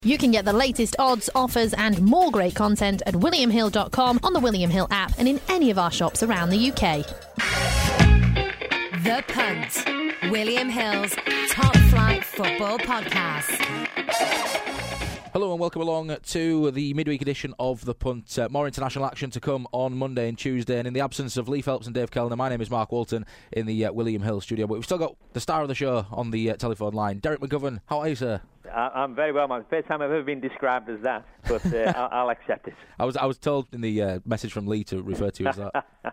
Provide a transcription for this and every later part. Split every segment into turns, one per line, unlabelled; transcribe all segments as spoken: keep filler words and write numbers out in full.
You can get the latest odds, offers and more great content at william hill dot com, on the William Hill app and in any of our shops around the U K.
The Punt, William Hill's top flight football podcast.
Hello and welcome along to the midweek edition of The Punt. Uh, more international action to come on Monday and Tuesday, and in the absence of Lee Phelps and Dave Kellner, my name is Mark Walton in the uh, William Hill studio, but we've still got the star of the show on the uh, telephone line, Derek McGovern. How are you, sir?
I'm very well, man. First time I've ever been described as that, but uh, I'll, I'll accept it.
I was I was told in the uh, message from Lee to refer to you as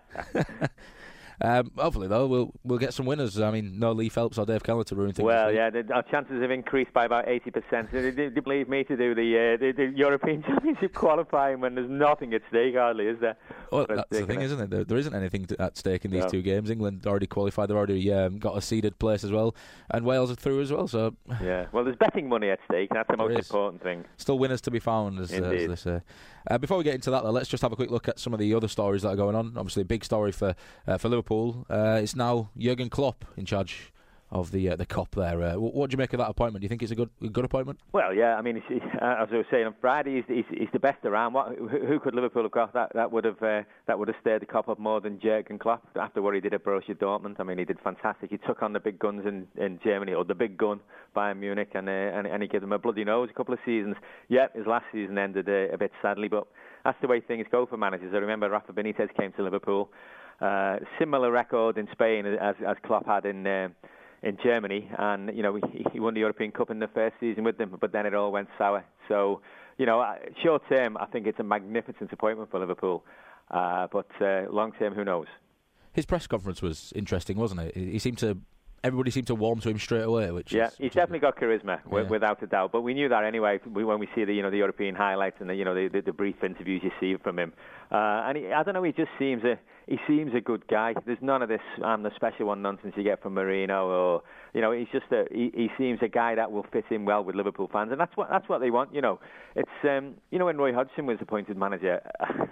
that. Um, hopefully, though, we'll we'll get some winners. I mean, no Lee Phelps or Dave Kellner to ruin things.
Well, yeah, the, our chances have increased by about eighty percent. They didn't believe me to do the, uh, the the European Championship qualifying when there's nothing at stake, hardly, is there?
Well, that's the thing, isn't it? There, there isn't anything to, at stake in these no. two games. England already qualified. They've already um, got a seeded place as well. And Wales are through as well. So
yeah, well, there's betting money at stake. That's the most important thing.
Still winners to be found, as, uh, as they say. Uh, before we get into that, though, let's just have a quick look at some of the other stories that are going on. Obviously, a big story for uh, for Liverpool. Uh, it's now Jurgen Klopp in charge of the uh, the COP there. Uh, what do you make of that appointment? Do you think it's a good a good appointment?
Well, yeah. I mean, it's, it's, uh, as I was saying on Friday, he's, he's, he's the best around. What, who, who could Liverpool have got that that would have uh, that would have stirred the COP up more than Jurgen Klopp after what he did at Borussia Dortmund? I mean, he did fantastic. He took on the big guns in, in Germany, or the big gun Bayern Munich, and, uh, and and he gave them a bloody nose a couple of seasons. Yeah, his last season ended uh, a bit sadly, but that's the way things go for managers. I remember Rafa Benitez came to Liverpool. Uh, similar record in Spain as as Klopp had in uh, in Germany, and you know he, he won the European Cup in the first season with them, but then it all went sour. So you know, short term, I think it's a magnificent appointment for Liverpool, uh, but uh, long term, who knows?
His press conference was interesting, wasn't it? He seemed to. Everybody seemed to warm to him straight away, which
yeah,
is,
he's
which
definitely
is,
got charisma,
yeah.
without a doubt. But we knew that anyway when we see the you know the European highlights and the you know the, the, the brief interviews you see from him. Uh, and he, I don't know, he just seems a he seems a good guy. There's none of this I'm the special one nonsense you get from Mourinho, or you know he's just a he, he seems a guy that will fit in well with Liverpool fans, and that's what that's what they want. You know, it's um, you know when Roy Hodgson was appointed manager,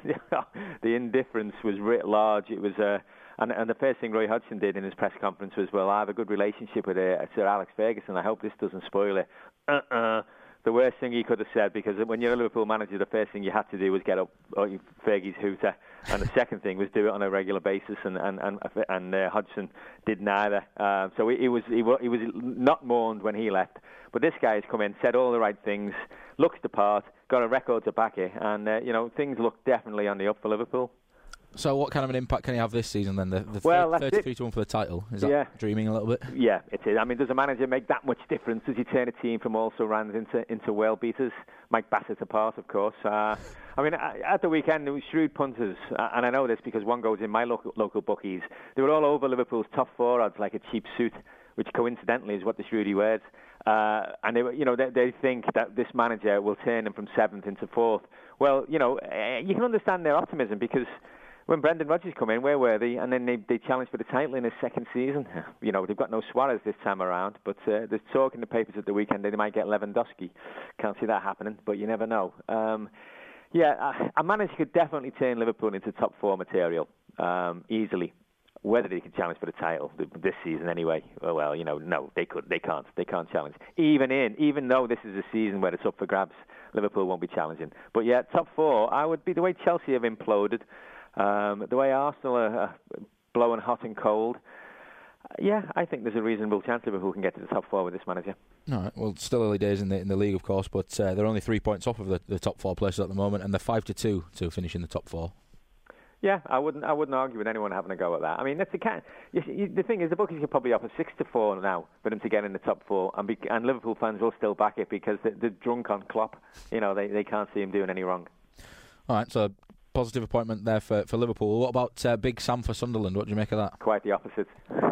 the indifference was writ large. It was a uh, And, and the first thing Roy Hodgson did in his press conference was, well, I have a good relationship with uh, Sir Alex Ferguson. I hope this doesn't spoil it. Uh-uh. The worst thing he could have said, because when you're a Liverpool manager, the first thing you had to do was get up Fergie's hooter. And the second thing was do it on a regular basis, and and, and, and uh, Hodgson did neither. Uh, so he, he, was, he, he was not mourned when he left. But this guy has come in, said all the right things, looks the part, got a record to back it, and, uh, you know, things look definitely on the up for Liverpool.
So what kind of an impact can he have this season then? The, the
well,
thirty-three to one for the title. Is that
yeah.
dreaming a little bit?
Yeah, it is. I mean, does a manager make that much difference? Does he turn a team from also rans into into world beaters? Mike Bassett apart, of course. Uh, I mean, at the weekend, there were shrewd punters, and I know this because one goes in my local, local bookies. They were all over Liverpool's top four odds like a cheap suit, which coincidentally is what the Shrewdy wears. Uh, and they, you know, they, they think that this manager will turn them from seventh into fourth. Well, you know, you can understand their optimism, because when Brendan Rodgers come in, where were they? And then they, they challenged for the title in his second season. You know, they've got no Suarez this time around, but uh, there's talk in the papers at the weekend that they might get Lewandowski. Can't see that happening, but you never know. Um, yeah, a, a manager could definitely turn Liverpool into top four material um, easily. Whether they can challenge for the title this season anyway, well, well, you know, no, they could, they can't, they can't challenge. Even in, even though this is a season where it's up for grabs, Liverpool won't be challenging. But yeah, top four, I would be the way Chelsea have imploded. Um, the way Arsenal are uh, blowing hot and cold, uh, yeah, I think there's a reasonable chance Liverpool can get to the top four with this manager.
All right. Well, still early days in the in the league, of course, but uh, they're only three points off of the, the top four places at the moment, and they're five to two to finish in the top four.
Yeah, I wouldn't. I wouldn't argue with anyone having a go at that. I mean, that's the kind. You, you, the thing is, the bookies could probably offer six to four now for them to get in the top four, and, be, and Liverpool fans will still back it because they, they're drunk on Klopp. You know, they they can't see him doing any wrong.
All right. So, positive appointment there for, for Liverpool. What about uh, Big Sam for Sunderland? What do you make of that?
Quite the opposite.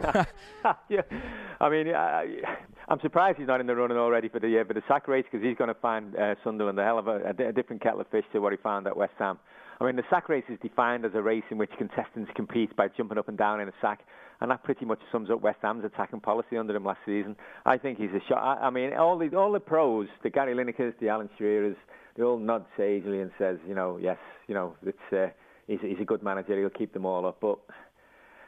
Yeah, I mean, I, I'm surprised he's not in the running already for the uh, for the sack race, because he's going to find uh, Sunderland a hell of a, a, a different kettle of fish to what he found at West Ham. I mean, the sack race is defined as a race in which contestants compete by jumping up and down in a sack, and that pretty much sums up West Ham's attacking policy under him last season. I think he's a shot. I, I mean, all the all the pros, the Gary Linekers, the Alan Shearers, they all nod sagely and says, you know, yes, you know, it's uh, he's, he's a good manager. He'll keep them all up, but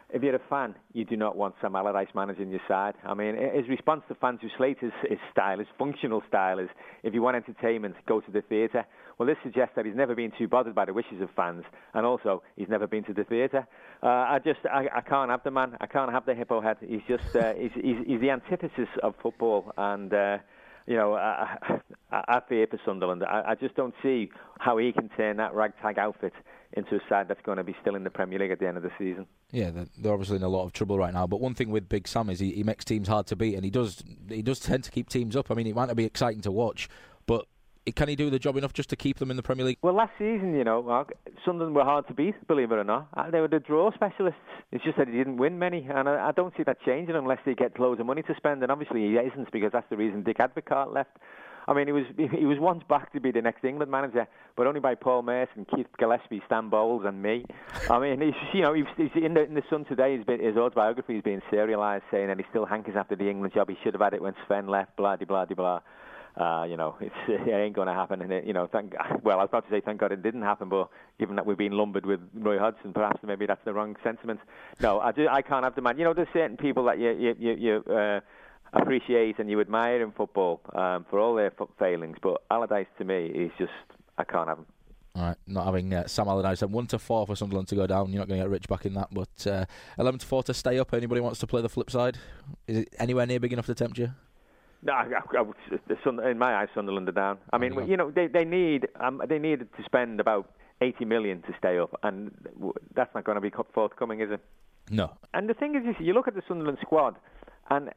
if you're a fan, you do not want Sam Allardyce managing your side. I mean, his response to fans who slate his, his style, his functional style, is if you want entertainment, go to the theatre. Well, this suggests that he's never been too bothered by the wishes of fans, and also he's never been to the theatre. Uh, I just, I, I can't have the man. I can't have the hippo head. He's just, uh, he's, he's, he's the antithesis of football, and uh, you know, I, I, I fear for Sunderland. I, I just don't see how he can turn that ragtag outfit into a side that's going to be still in the Premier League at the end of the season.
Yeah, they're, they're obviously in a lot of trouble right now. But one thing with Big Sam is he, he makes teams hard to beat, and he does he does tend to keep teams up. I mean, it might not be exciting to watch, but can he do the job enough just to keep them in the Premier League?
Well, last season, you know, Mark, Sunderland were hard to beat, believe it or not. They were the draw specialists. It's just that he didn't win many, and I, I don't see that changing unless they get loads of money to spend, and obviously he isn't, because that's the reason Dick Advocaat left. I mean, he was he was once back to be the next England manager, but only by Paul Merson, Keith Gillespie, Stan Bowles, and me. I mean, he's, you know, he's, he's in the in the Sun today. He's been, his autobiography is being serialised, saying that he still hankers after the England job. He should have had it when Sven left. Blah de blah de blah. Uh, you know, it's, it ain't going to happen. And it, you know, thank well, I was about to say thank God it didn't happen, but given that we've been lumbered with Roy Hodgson, perhaps maybe that's the wrong sentiment. No, I do. I can't have the man. You know, there's certain people that you you you. you uh, appreciate and you admire in football um, for all their failings, but Allardyce to me is just, I can't have him.
All right, not having uh, Sam Allardyce. And one to four for Sunderland to go down. You're not going to get rich back in that, but uh, eleven to four to stay up. Anybody wants to play the flip side? Is it anywhere near big enough to tempt you?
No, I, I, I, in my eyes, Sunderland are down. I mean, you know, they they need um, they need to spend about eighty million to stay up, and that's not going to be forthcoming, is it?
No.
And the thing is, you look at the Sunderland squad, and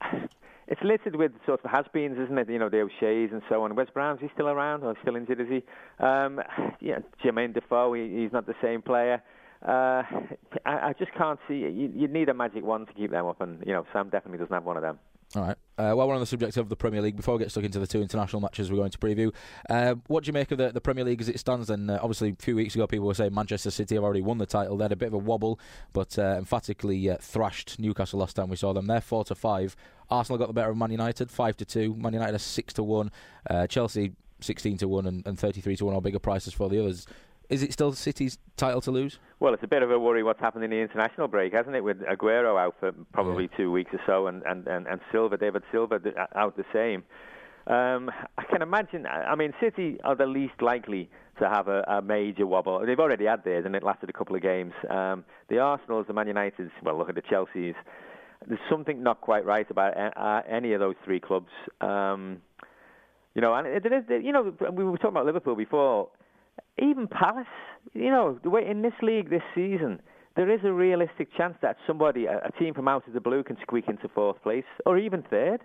it's littered with sort of has-beens, isn't it? You know, the O'Sheas and so on. Wes Brown's, he still around? Or still injured, is he? Um, yeah, Jermaine Defoe, he, he's not the same player. Uh, I, I just can't see. You, you need a magic wand to keep them up, and you know, Sam definitely doesn't have one of them.
All right. Uh, while we're on the subject of the Premier League, before we get stuck into the two international matches we're going to preview, uh, what do you make of the, the Premier League as it stands? And uh, obviously, a few weeks ago, people were saying Manchester City have already won the title. They had a bit of a wobble, but uh, emphatically uh, thrashed Newcastle last time we saw them. They're four to five. Arsenal got the better of Man United, five to two. Man United are six to one. Uh, Chelsea sixteen to one and, and thirty-three to one, or bigger prices for the others. Is it still City's title to lose?
Well, it's a bit of a worry what's happened in the international break, hasn't it? With Aguero out for probably yeah. two weeks or so, and, and, and, and Silva, David Silva, out the same. Um, I can imagine, I mean, City are the least likely to have a, a major wobble. They've already had theirs, and it lasted a couple of games. Um, the Arsenals, the Man Uniteds, well, look at the Chelseas. There's something not quite right about uh, any of those three clubs. Um, you know, and it, it, you know, we were talking about Liverpool before. Even Palace, you know, the way in this league this season, there is a realistic chance that somebody, a, a team from out of the blue, can squeak into fourth place or even third.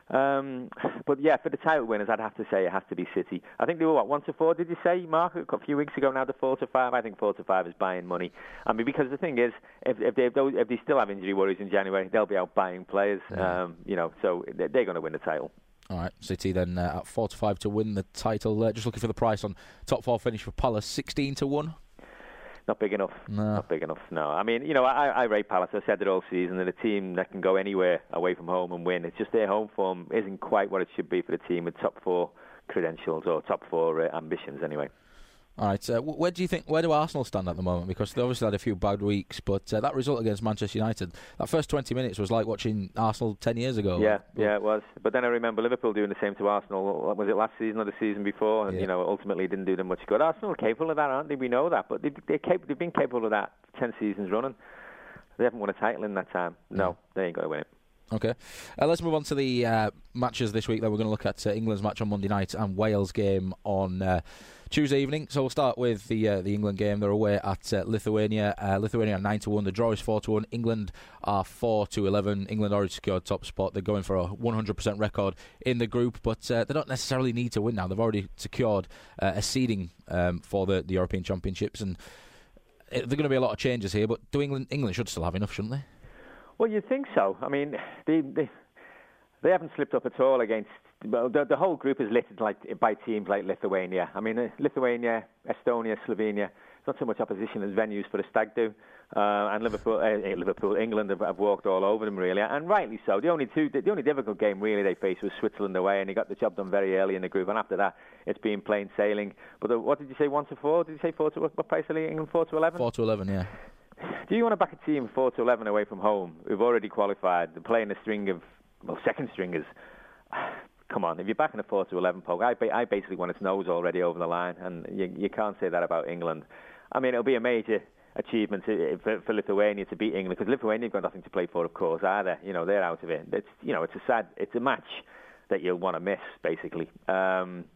Um, but yeah, for the title winners, I'd have to say it has to be City. I think they were what, one to four? Did you say, Mark, a few weeks ago? Now they're four to five. I think four to five is buying money. I mean, because the thing is, if if they if they still have injury worries in January, they'll be out buying players. Um, you know, so they're, they're going to win the title.
All right, City then uh, at four to five to win the title. Uh, just looking for the price on top four finish for Palace, sixteen to one.
Not big enough.
No.
Not big enough. No. I mean, you know, I, I rate Palace. I said it all season. They're a team that can go anywhere away from home and win. It's just their home form isn't quite what it should be for the team with top four credentials or top four uh, ambitions, anyway.
All right, uh, where do you think? Where do Arsenal stand at the moment? Because they obviously had a few bad weeks, but uh, that result against Manchester United, that first twenty minutes was like watching Arsenal ten years ago.
Yeah, but, yeah, it was. But then I remember Liverpool doing the same to Arsenal. Was it last season or the season before? And yeah. you know, ultimately didn't do them much good. Arsenal are capable of that, aren't they? We know that, but they, they're capable, they've been capable of that for ten seasons running. They haven't won a title in that time. No, no. They ain't going to win it.
Okay, uh, let's move on to the uh, matches this week. Then we're going to look at uh, England's match on Monday night and Wales' game on uh, Tuesday evening. So we'll start with the uh, the England game. They're away at uh, Lithuania. Uh, Lithuania are nine to one. The draw is four to one. England are four to eleven. England already secured top spot. They're going for a one hundred percent record in the group, but uh, they don't necessarily need to win now. They've already secured uh, a seeding um, for the, the European Championships, and it, there are going to be a lot of changes here. But do England England should still have enough, shouldn't they?
Well, you'd think so. I mean, they they, they haven't slipped up at all against. Well, the, the whole group is littered like by teams like Lithuania. I mean, uh, Lithuania, Estonia, Slovenia. It's not so much opposition as venues for the stag do. Uh, and Liverpool, uh, Liverpool, England have, have walked all over them really, and rightly so. The only two, the, the only difficult game really they faced was Switzerland away, and they got the job done very early in the group. And after that, it's been plain sailing. But the, what did you say? One to four? Did you say four to what price are England? Four to eleven?
Four to eleven, yeah.
do you want to back a team four to eleven away from home who've already qualified? They're playing a string of, well, second stringers. Come on, if you're backing a four to eleven poke, I, ba- I basically want its nose already over the line, and you, you can't say that about England. I mean, it'll be a major achievement to, for, for Lithuania to beat England, because Lithuania have got nothing to play for, of course, either. You know, they're out of it. It's, you know, it's a sad, it's a match that you'll want to miss, basically. Um,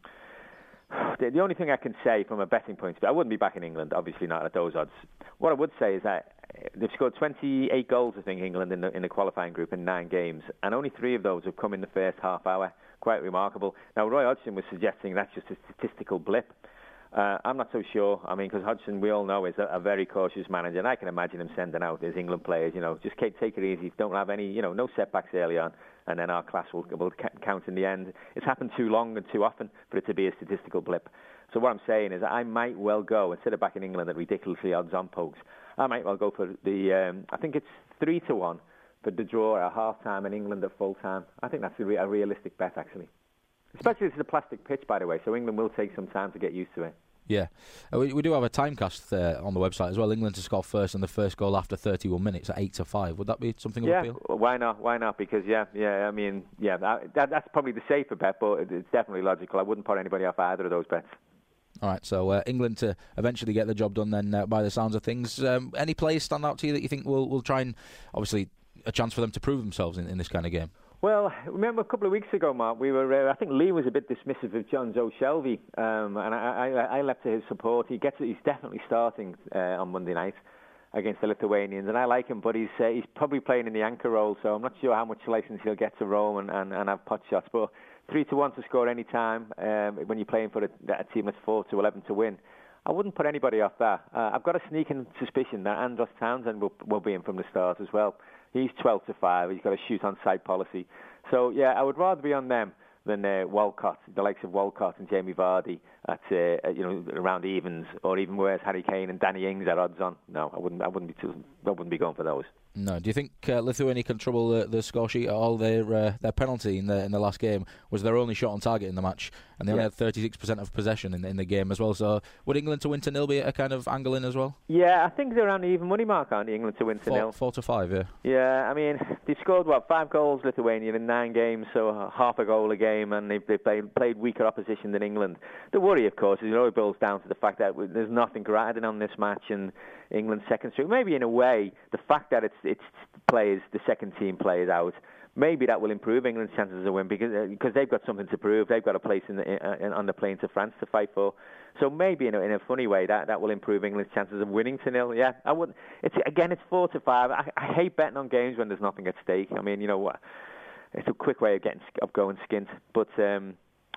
the, the only thing I can say from a betting point of view, I wouldn't be backing England, obviously not at those odds. What I would say is that they've scored twenty-eight goals, I think, England, in the, in the qualifying group in nine games, and only three of those have come in the first half hour. Quite remarkable. Now, Roy Hodgson was suggesting that's just a statistical blip. Uh, I'm not so sure. I mean, because Hodgson, we all know, is a, a very cautious manager, and I can imagine him sending out his England players, you know, just take, take it easy, don't have any, you know, no setbacks early on, and then our class will, will count in the end. It's happened too long and too often for it to be a statistical blip. So what I'm saying is I might well go, instead of backing England at ridiculously odds-on pokes, I might well go for the, um, I think it's three to one for the draw at half-time and England at full-time. I think that's a, re- a realistic bet, actually. Especially this is a plastic pitch, by the way, so England will take some time to get used to it.
Yeah. Uh, we, we do have a timecast uh, on the website as well. England to score first and the first goal after thirty-one minutes at eight to five. Would that be something of
yeah,
appeal?
Yeah, why not? Why not? Because, yeah, yeah. I mean, yeah, that, that, that's probably the safer bet, but it's definitely logical. I wouldn't put anybody off either of those bets.
All right, so uh, England to eventually get the job done then, uh, by the sounds of things. Um, any players stand out to you that you think will will try and, obviously, a chance for them to prove themselves in, in this kind of game?
Well, remember a couple of weeks ago, Mark, we were. Uh, I think Lee was a bit dismissive of John Joe Shelby, um, and I, I, I leapt to his support. He gets. He's definitely starting uh, on Monday night against the Lithuanians, and I like him, but he's uh, he's probably playing in the anchor role, so I'm not sure how much license he'll get to roam and, and, and have pot shots. But three to one to score any time um, when you're playing for a, a team that's four to eleven to win, I wouldn't put anybody off that. Uh, I've got a sneaking suspicion that Andros Townsend will, will be in from the start as well. He's twelve to five. He's got a shoot-on-sight policy. So, yeah, I would rather be on them than uh, Walcott, the likes of Walcott and Jamie Vardy at, uh, you know, around evens, or even worse, Harry Kane and Danny Ings at odds on. No, I wouldn't. I wouldn't be. Too, I wouldn't be going for those.
No. Do you think uh, Lithuania can trouble the, the score sheet at all? Their uh, their penalty in the in the last game was their only shot on target in the match, and they only yeah. had thirty-six percent of possession in, in the game as well. So would England to win to nil be a kind of angle in as well?
Yeah, I think they're around the even money mark, aren't they, England to win to
four,
nil?
Four to five, yeah.
Yeah, I mean they've scored what five goals, Lithuania, in nine games, so half a goal a game, and they've, they've played, played weaker opposition than England. The worry, of course, is it all boils down to the fact that there's nothing riding on this match, and England's second string. Maybe in a way, the fact that it's it's players, the second team players out, maybe that will improve England's chances of win because uh, because they've got something to prove. They've got a place in the, in, on the plane to France to fight for. So maybe in a, in a funny way that, that will improve England's chances of winning to nil. Yeah, I would. It's again, it's four to five. I, I hate betting on games when there's nothing at stake. I mean, you know what? It's a quick way of getting of going skint, but. Um,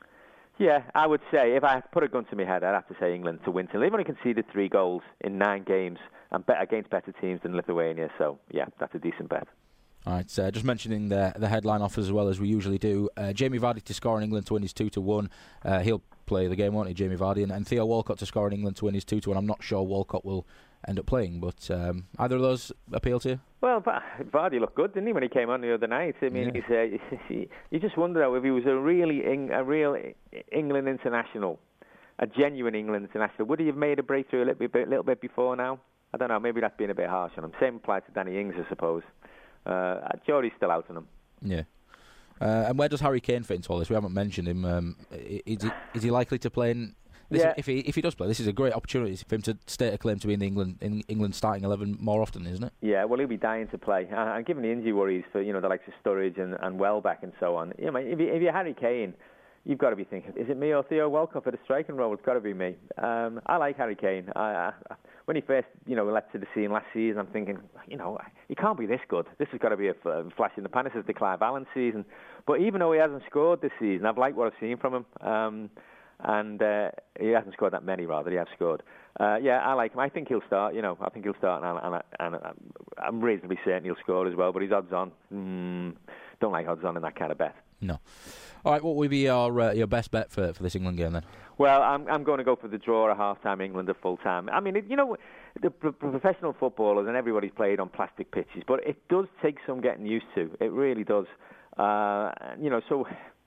Yeah, I would say, if I had to put a gun to my head, I'd have to say England to win. They've only conceded three goals in nine games and bet against better teams than Lithuania, so yeah, that's a decent bet.
All right, uh, just mentioning the the headline offers as well as we usually do. Uh, Jamie Vardy to score in England to win is two to one. Uh, he'll play the game, won't he, Jamie Vardy? And, and Theo Walcott to score in England to win is two to one. I'm not sure Walcott will end up playing, but um, either of those appeal to you?
Well, Vardy looked good, didn't he, when he came on the other night? I mean, yeah. he's, uh, you just wonder though if he was a really a real England international, a genuine England international, would he have made a breakthrough a little bit, a little bit before now? I don't know. Maybe that's been a bit harsh on him. Same applies to Danny Ings, I suppose. Uh, Geordie's still out on him.
Yeah. Uh, and where does Harry Kane fit into all this? We haven't mentioned him. Um, is he is he likely to play in? This,
yeah.
If he if he does play, this is a great opportunity for him to state a claim to be in the England in England starting eleven more often, isn't it?
Yeah, well, he'll be dying to play. Uh, and given the injury worries for you know the likes of Sturridge and, and Welbeck and so on, you know, if, you, if you're Harry Kane, you've got to be thinking, is it me or Theo Walcott for the striking role? It's got to be me. Um, I like Harry Kane. I, I, when he first you know leapt to the scene last season, I'm thinking, you know, he can't be this good. This has got to be a, a flash in the pan. This is the Clive Allen season. But even though he hasn't scored this season, I've liked what I've seen from him. Um, And uh, he hasn't scored that many, rather. He has scored. Uh, yeah, I like him. I think he'll start. You know, I think he'll start, and, and, and, and I'm reasonably certain he'll score as well. But he's odds on. Mm, don't like odds on in that kind of bet.
No. All right. What would be your uh, your best bet for, for this England game then?
Well, I'm I'm going to go for the draw at half time, England at full time. I mean, it, you know, the pro- professional footballers and everybody's played on plastic pitches, but it does take some getting used to. It really does. Uh, you know, so.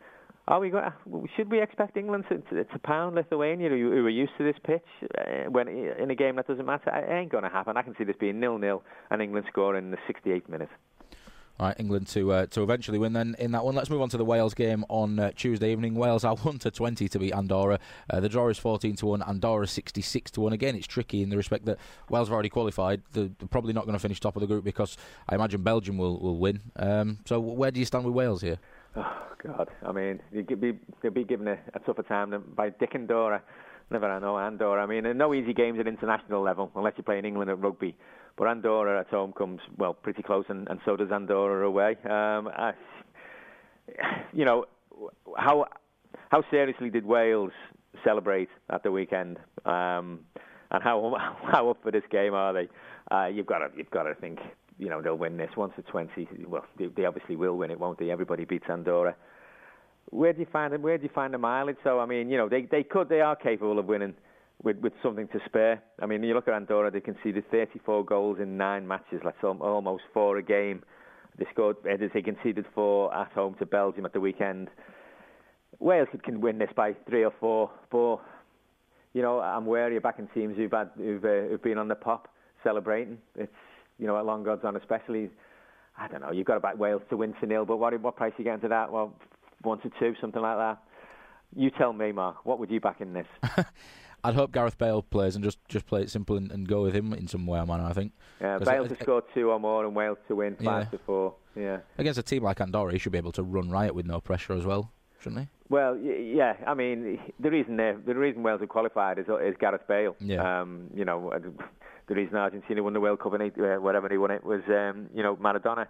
Are we going? Should we expect England to, to, to pound Lithuania, who, who are used to this pitch, uh, when in a game that doesn't matter? It ain't going to happen. I can see this being nil-nil and England scoring in the sixty-eighth minute.
All right, England to uh, to eventually win then in that one. Let's move on to the Wales game on uh, Tuesday evening. Wales are one to twenty to beat Andorra. Uh, the draw is fourteen to one. Andorra sixty-six to one. Again, it's tricky in the respect that Wales have already qualified. They're, they're probably not going to finish top of the group because I imagine Belgium will will win. Um, so where do you stand with Wales here?
Oh God! I mean, you'd be they'd be given a, a tougher time than by Dick Andorra. Never I know Andorra. I mean, there are no easy games at international level unless you're playing England at rugby. But Andorra at home comes, well, pretty close, and, and so does Andorra away. Um, I, you know, how how seriously did Wales celebrate at the weekend? Um, and how how up for this game are they? Uh, you've got to you've got to think, you know, they'll win this one to twenty. Well, they, they obviously will win it, won't they? Everybody beats Andorra. Where do you find where do you find the mileage? So I mean, you know, they they could they are capable of winning with with something to spare. I mean, you look at Andorra, they conceded thirty-four goals in nine matches. That's almost four a game. They scored. They conceded four at home to Belgium at the weekend. Wales can win this by three or four, but you know, I'm wary of backing teams who've had who've, uh, who've been on the pop celebrating. It's, you know, at long odds on, especially. I don't know. You've got to back Wales to win to nil, but what what price are you getting to that? Well, one to two, something like that. You tell me, Mark. What would you back in this?
I'd hope Gareth Bale plays and just, just play it simple and, and go with him in some way or manner, I think.
Yeah, Bale to score two or more and Wales to win five yeah. to four. Yeah.
Against a team like Andorra, he should be able to run riot with no pressure as well, shouldn't he?
Well, yeah. I mean, the reason the reason Wales have qualified is, is Gareth Bale.
Yeah.
Um, you know, the reason Argentina won the World Cup and uh, whatever he won it was, um, you know, Maradona.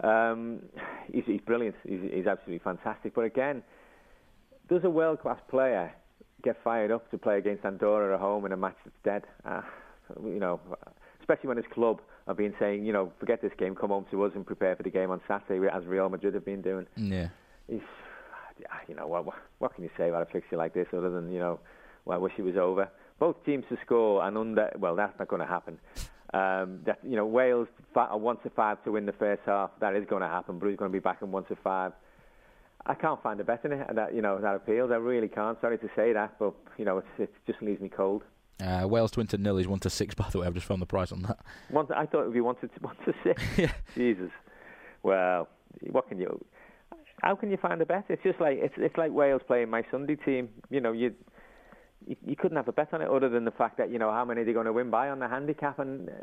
Um, he's, he's brilliant. He's, he's absolutely fantastic. But again, does a world-class player get fired up to play against Andorra at home in a match that's dead? Uh, you know, especially when his club have been saying, you know, forget this game, come home to us and prepare for the game on Saturday, as Real Madrid have been doing.
Yeah.
He's, you know, what, what can you say about a fixture like this other than, you know, well, I wish it was over. Both teams to score and under, well, that's not going to happen. Um, that, you know, Wales are one to five to win the first half. That is going to happen. Bruce going to be back in one to five. I can't find a bet in it, and that, you know, that appeals. I really can't. Sorry to say that, but you know, it's, it just leaves me cold.
Uh, Wales to win to nil is one to six. By the way, I've just found the price on that.
One to, I thought it would be one to one to six.
Yeah.
Jesus. Well, what can you? How can you find a bet? It's just like it's it's like Wales playing my Sunday team. You know, you. You, you couldn't have a bet on it other than the fact that, you know, how many they're going to win by on the handicap, and uh,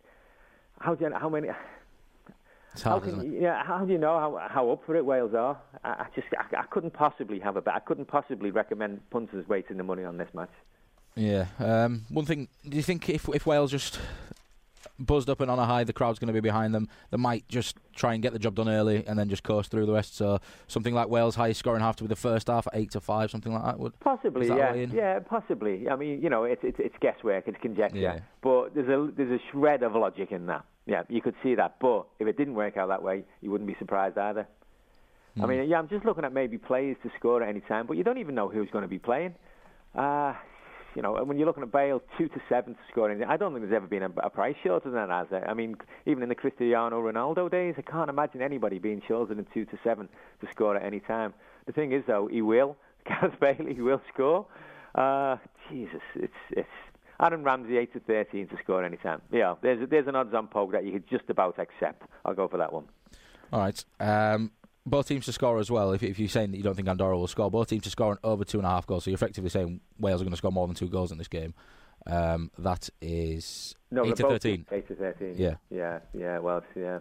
how do you, how many?
It's hard,
how can,
isn't it?
Yeah, how do you know how how up for it Wales are? I, I just I, I couldn't possibly have a bet. I couldn't possibly recommend punters wasting the money on this match.
Yeah. Um, one thing. Do you think if if Wales just buzzed up and on a high, the crowd's going to be behind them, they might just try and get the job done early and then just coast through the rest? So something like Wales' highest scoring half to be the first half at eight to five, something like that would
possibly, yeah, yeah, possibly. I mean, you know, it's it's, it's guesswork, it's conjecture, yeah. But there's a there's a shred of logic in that. Yeah, you could see that. But if it didn't work out that way, you wouldn't be surprised either. Mm. I mean, yeah, I'm just looking at maybe players to score at any time, but you don't even know who's going to be playing. Uh You know, when you're looking at Bale, two to seven to score anything, I don't think there's ever been a, a price shorter than that, has there? I mean, even in the Cristiano Ronaldo days, I can't imagine anybody being shorter than two to seven to score at any time. The thing is, though, he will. Gareth Bale, he will score. Uh, Jesus, it's it's Aaron Ramsey eight to thirteen to score any time. Yeah, there's there's an odds-on poke that you could just about accept. I'll go for that one.
All right. Um, both teams to score as well. If, if you're saying that you don't think Andorra will score, both teams to score an over two and a half goals. So you're effectively saying Wales are going to score more than two goals in this game. Um, that is
no,
eight to thirteen.
Eight to thirteen.
Yeah,
yeah, yeah. Well, yeah.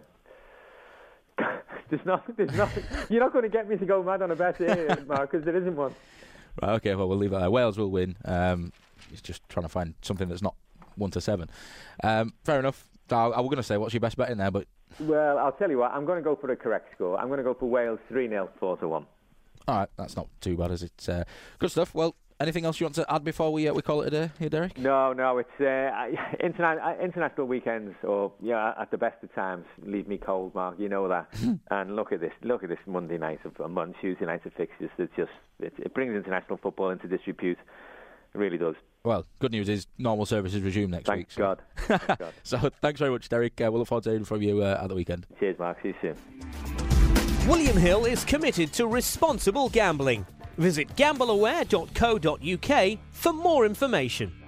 there's nothing. There's nothing. You're not going to get me to go mad on a bet here, Mark, because there isn't one.
Right. Okay. Well, we'll leave that there. Wales will win. Um, it's just trying to find something that's not one to seven. Um, fair enough. I, I was going to say, what's your best bet in there, but.
Well, I'll tell you what, I'm going to go for a correct score. I'm going to go for Wales three nil, four to one.
All right, that's not too bad, is it? Uh, good stuff. Well, anything else you want to add before we uh, we call it a day here, Derek?
No, no, it's uh, interna- international weekends, or yeah, at the best of times, leave me cold, Mark. You know that. And look at this, look at this Monday night of a month, Tuesday night of fixtures. It just it, it brings international football into disrepute. It really does.
Well, good news is normal services resume next
Thank
week.
So. God. Thank God.
So thanks very much, Derek. Uh, we'll look forward to hearing from you uh, at the weekend.
Cheers, Mark. See you soon.
William Hill is committed to responsible gambling. Visit gambleaware dot co dot uk for more information.